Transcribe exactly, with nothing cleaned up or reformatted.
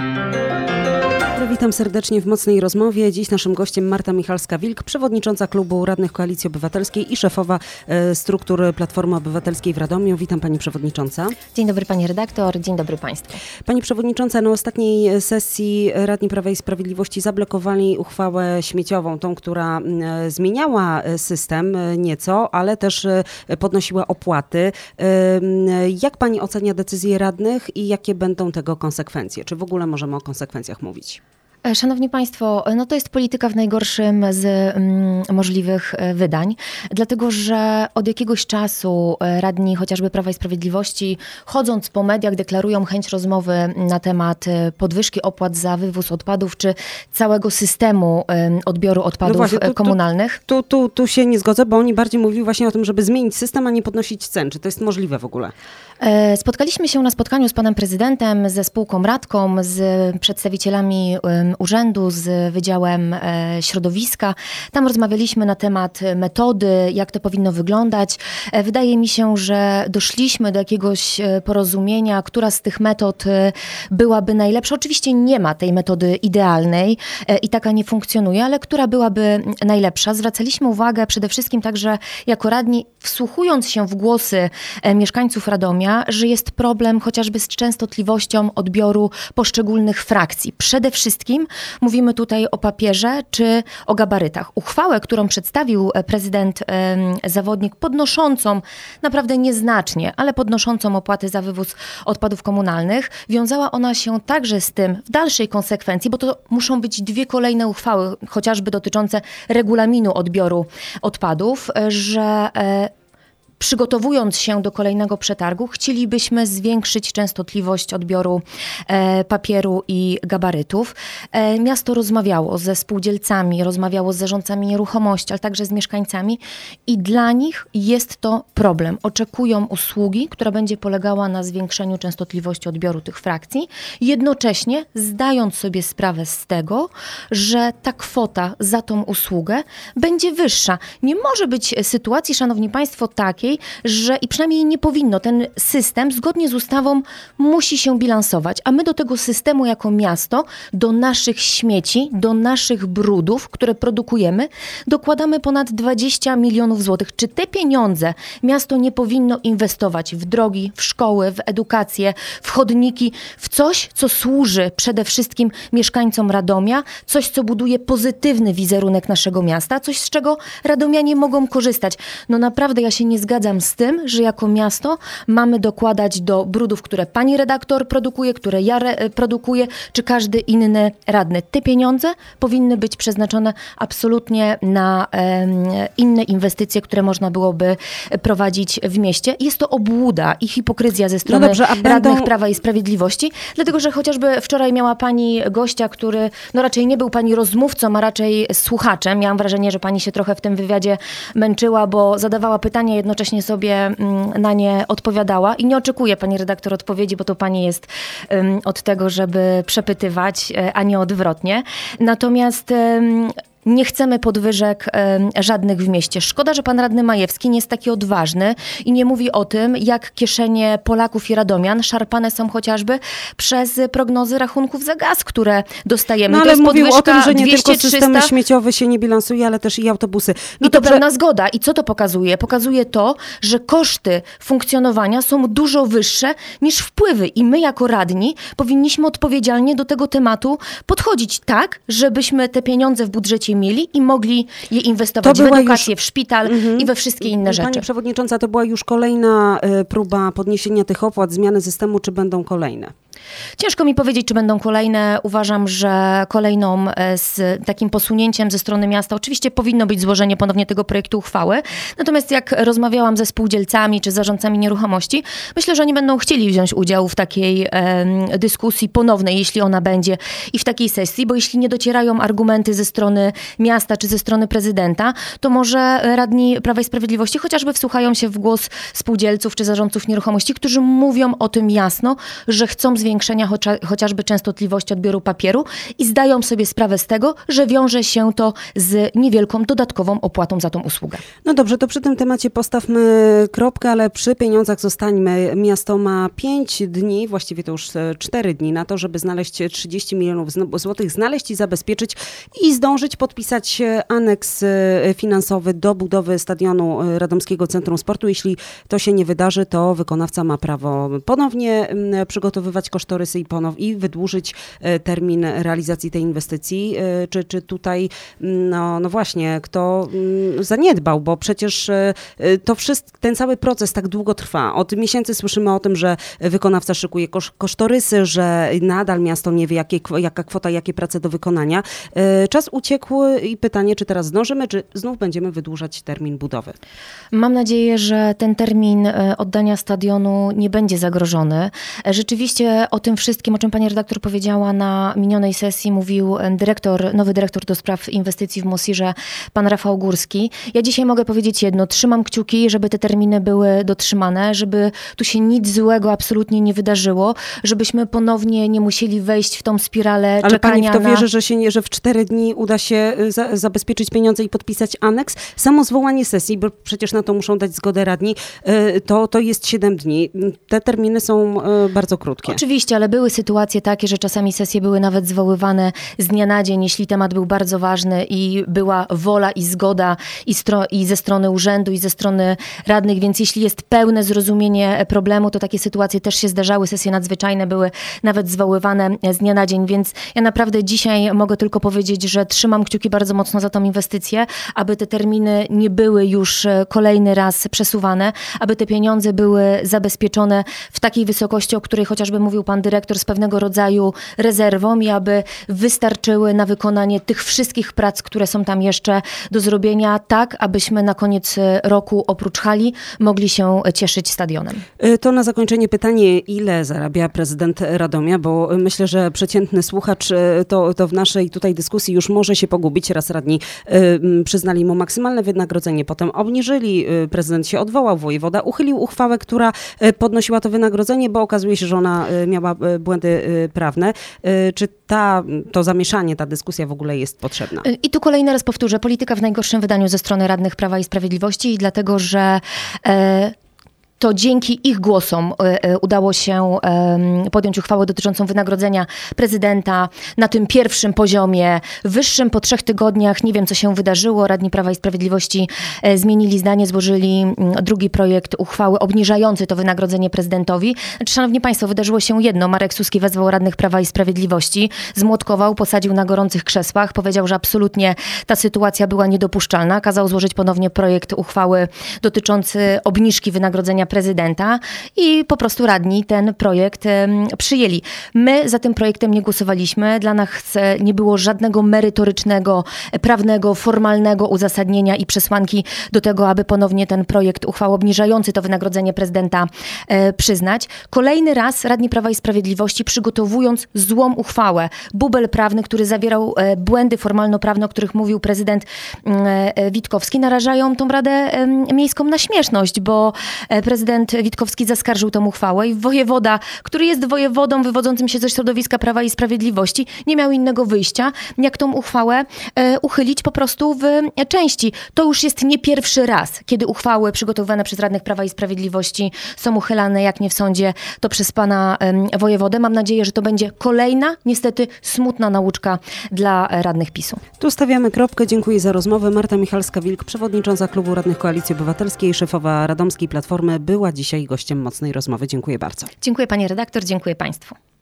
Witam serdecznie w Mocnej Rozmowie. Dziś naszym gościem Marta Michalska-Wilk, przewodnicząca Klubu Radnych Koalicji Obywatelskiej i szefowa e, struktur Platformy Obywatelskiej w Radomiu. Witam Pani Przewodnicząca. Dzień dobry Pani redaktor, dzień dobry Państwu. Pani Przewodnicząca, na ostatniej sesji Radni Prawa i Sprawiedliwości zablokowali uchwałę śmieciową, tą, która e, zmieniała system nieco, ale też e, podnosiła opłaty. E, jak Pani ocenia decyzje radnych i jakie będą tego konsekwencje? Czy w ogóle możemy o konsekwencjach mówić? Szanowni Państwo, no to jest polityka w najgorszym z mm, możliwych wydań, dlatego że od jakiegoś czasu radni chociażby Prawa i Sprawiedliwości, chodząc po mediach, deklarują chęć rozmowy na temat podwyżki opłat za wywóz odpadów, czy całego systemu odbioru odpadów no właśnie, tu, komunalnych. Tu, tu, tu, tu się nie zgodzę, bo oni bardziej mówili właśnie o tym, żeby zmienić system, a nie podnosić cen. Czy to jest możliwe w ogóle? Spotkaliśmy się na spotkaniu z panem prezydentem, ze spółką Radką, z przedstawicielami urzędu, z Wydziałem Środowiska. Tam rozmawialiśmy na temat metody, jak to powinno wyglądać. Wydaje mi się, że doszliśmy do jakiegoś porozumienia, która z tych metod byłaby najlepsza. Oczywiście nie ma tej metody idealnej i taka nie funkcjonuje, ale która byłaby najlepsza. Zwracaliśmy uwagę przede wszystkim także jako radni, wsłuchując się w głosy mieszkańców Radomia, że jest problem chociażby z częstotliwością odbioru poszczególnych frakcji. Przede wszystkim mówimy tutaj o papierze czy o gabarytach. Uchwałę, którą przedstawił prezydent Zawodnik, podnoszącą naprawdę nieznacznie, ale podnoszącą opłaty za wywóz odpadów komunalnych, wiązała ona się także z tym w dalszej konsekwencji, bo to muszą być dwie kolejne uchwały, chociażby dotyczące regulaminu odbioru odpadów, że przygotowując się do kolejnego przetargu, chcielibyśmy zwiększyć częstotliwość odbioru e, papieru i gabarytów. E, miasto rozmawiało ze spółdzielcami, rozmawiało z zarządcami nieruchomości, ale także z mieszkańcami i dla nich jest to problem. Oczekują usługi, która będzie polegała na zwiększeniu częstotliwości odbioru tych frakcji, jednocześnie zdając sobie sprawę z tego, że ta kwota za tą usługę będzie wyższa. Nie może być sytuacji, szanowni państwo, takiej, że i przynajmniej nie powinno, ten system zgodnie z ustawą musi się bilansować, a my do tego systemu jako miasto, do naszych śmieci, do naszych brudów, które produkujemy, dokładamy ponad dwadzieścia milionów złotych. Czy te pieniądze miasto nie powinno inwestować w drogi, w szkoły, w edukację, w chodniki, w coś, co służy przede wszystkim mieszkańcom Radomia, coś, co buduje pozytywny wizerunek naszego miasta, coś, z czego radomianie mogą korzystać. No naprawdę ja się nie zgadzam z tym, że jako miasto mamy dokładać do brudów, które pani redaktor produkuje, które ja re- produkuję, czy każdy inny radny. Te pieniądze powinny być przeznaczone absolutnie na e, inne inwestycje, które można byłoby prowadzić w mieście. Jest to obłuda i hipokryzja ze strony no dobrze, radnych będą... Prawa i Sprawiedliwości, dlatego, że chociażby wczoraj miała pani gościa, który no raczej nie był pani rozmówcą, a raczej słuchaczem. Miałam wrażenie, że pani się trochę w tym wywiadzie męczyła, bo zadawała pytania, jednocześnie sobie na nie odpowiadała i nie oczekuję pani redaktor odpowiedzi, bo to pani jest um, od tego, żeby przepytywać, a nie odwrotnie. Natomiast um, nie chcemy podwyżek e, żadnych w mieście. Szkoda, że pan radny Majewski nie jest taki odważny i nie mówi o tym, jak kieszenie Polaków i radomian szarpane są chociażby przez prognozy rachunków za gaz, które dostajemy. No ale to jest mówił o tym, że nie dwieście, tylko system trzysta śmieciowy się nie bilansuje, ale też i autobusy. No I to dobrze... pełna zgoda. I co to pokazuje? Pokazuje to, że koszty funkcjonowania są dużo wyższe niż wpływy i my jako radni powinniśmy odpowiedzialnie do tego tematu podchodzić tak, żebyśmy te pieniądze w budżecie mieli i mogli je inwestować w edukację, już... w szpital mm-hmm. i we wszystkie inne rzeczy. Pani Przewodnicząca, to była już kolejna y, próba podniesienia tych opłat, zmiany systemu, czy będą kolejne? Ciężko mi powiedzieć, czy będą kolejne. Uważam, że kolejną z takim posunięciem ze strony miasta oczywiście powinno być złożenie ponownie tego projektu uchwały. Natomiast jak rozmawiałam ze spółdzielcami czy zarządcami nieruchomości, myślę, że oni będą chcieli wziąć udział w takiej e, dyskusji ponownej, jeśli ona będzie i w takiej sesji, bo jeśli nie docierają argumenty ze strony miasta czy ze strony prezydenta, to może radni Prawa i Sprawiedliwości chociażby wsłuchają się w głos spółdzielców czy zarządców nieruchomości, którzy mówią o tym jasno, że chcą zwiększyć zwiększenia chociaż, chociażby częstotliwości odbioru papieru i zdają sobie sprawę z tego, że wiąże się to z niewielką dodatkową opłatą za tą usługę. No dobrze, to przy tym temacie postawmy kropkę, ale przy pieniądzach zostańmy. Miasto ma pięć dni, właściwie to już cztery dni na to, żeby znaleźć trzydzieści milionów złotych, znaleźć i zabezpieczyć i zdążyć podpisać aneks finansowy do budowy stadionu Radomskiego Centrum Sportu. Jeśli to się nie wydarzy, to wykonawca ma prawo ponownie przygotowywać kosztorysy i, ponow- i wydłużyć termin realizacji tej inwestycji. Czy, czy tutaj, no, no właśnie, kto zaniedbał, bo przecież to wszystko, ten cały proces tak długo trwa. Od miesięcy słyszymy o tym, że wykonawca szykuje kosz- kosztorysy, że nadal miasto nie wie, jakie, jaka kwota, jakie prace do wykonania. Czas uciekł i pytanie, czy teraz zdążymy, czy znów będziemy wydłużać termin budowy? Mam nadzieję, że ten termin oddania stadionu nie będzie zagrożony. Rzeczywiście o tym wszystkim, o czym pani redaktor powiedziała na minionej sesji, mówił dyrektor, nowy dyrektor do spraw inwestycji w Mosirze, pan Rafał Górski. Ja dzisiaj mogę powiedzieć jedno, trzymam kciuki, żeby te terminy były dotrzymane, żeby tu się nic złego absolutnie nie wydarzyło, żebyśmy ponownie nie musieli wejść w tą spiralę Ale czekania pani w to na... wierzy, że, się nie, że w cztery dni uda się za, zabezpieczyć pieniądze i podpisać aneks? Samo zwołanie sesji, bo przecież na to muszą dać zgodę radni, to, to jest siedem dni. Te terminy są bardzo krótkie. Oczywiście, ale były sytuacje takie, że czasami sesje były nawet zwoływane z dnia na dzień, jeśli temat był bardzo ważny i była wola i zgoda i, stro- i ze strony urzędu, i ze strony radnych, więc jeśli jest pełne zrozumienie problemu, to takie sytuacje też się zdarzały. Sesje nadzwyczajne były nawet zwoływane z dnia na dzień, więc ja naprawdę dzisiaj mogę tylko powiedzieć, że trzymam kciuki bardzo mocno za tą inwestycję, aby te terminy nie były już kolejny raz przesuwane, aby te pieniądze były zabezpieczone w takiej wysokości, o której chociażby mówił pan dyrektor, z pewnego rodzaju rezerwą i aby wystarczyły na wykonanie tych wszystkich prac, które są tam jeszcze do zrobienia, tak abyśmy na koniec roku oprócz hali mogli się cieszyć stadionem. To na zakończenie pytanie, ile zarabia prezydent Radomia, bo myślę, że przeciętny słuchacz to, to w naszej tutaj dyskusji już może się pogubić. Raz radni y, przyznali mu maksymalne wynagrodzenie, potem obniżyli, y, prezydent się odwołał, wojewoda uchylił uchwałę, która y, podnosiła to wynagrodzenie, bo okazuje się, że ona y, miała y, błędy y, prawne. Y, czy ta, to zamieszanie, ta dyskusja w ogóle jest potrzebna? I tu kolejny raz powtórzę, polityka w najgorszym wydaniu ze strony radnych Prawa i Sprawiedliwości i dlatego, że e, to dzięki ich głosom udało się podjąć uchwałę dotyczącą wynagrodzenia prezydenta na tym pierwszym poziomie, wyższym. Po trzech tygodniach nie wiem, co się wydarzyło. Radni Prawa i Sprawiedliwości zmienili zdanie, złożyli drugi projekt uchwały obniżający to wynagrodzenie prezydentowi. Znaczy, szanowni państwo, wydarzyło się jedno. Marek Suski wezwał radnych Prawa i Sprawiedliwości, zmłotkował, posadził na gorących krzesłach, powiedział, że absolutnie ta sytuacja była niedopuszczalna. Kazał złożyć ponownie projekt uchwały dotyczący obniżki wynagrodzenia prezydenta i po prostu radni ten projekt um, przyjęli. My za tym projektem nie głosowaliśmy. Dla nas nie było żadnego merytorycznego, prawnego, formalnego uzasadnienia i przesłanki do tego, aby ponownie ten projekt uchwały obniżający to wynagrodzenie prezydenta e, przyznać. Kolejny raz radni Prawa i Sprawiedliwości, przygotowując złą uchwałę, bubel prawny, który zawierał e, błędy formalno-prawne, o których mówił prezydent e, Witkowski, narażają tą Radę e, Miejską na śmieszność, bo e, prezydent Prezydent Witkowski zaskarżył tę uchwałę i wojewoda, który jest wojewodą wywodzącym się ze środowiska Prawa i Sprawiedliwości, nie miał innego wyjścia, jak tą uchwałę e, uchylić po prostu w e, części. To już jest nie pierwszy raz, kiedy uchwały przygotowywane przez radnych Prawa i Sprawiedliwości są uchylane, jak nie w sądzie, to przez pana e, wojewodę. Mam nadzieję, że to będzie kolejna, niestety smutna nauczka dla e, radnych PiSu. Tu stawiamy kropkę. Dziękuję za rozmowę. Marta Michalska-Wilk, przewodnicząca Klubu Radnych Koalicji Obywatelskiej, szefowa Radomskiej Platformy, była dzisiaj gościem Mocnej Rozmowy. Dziękuję bardzo. Dziękuję pani redaktor, dziękuję państwu.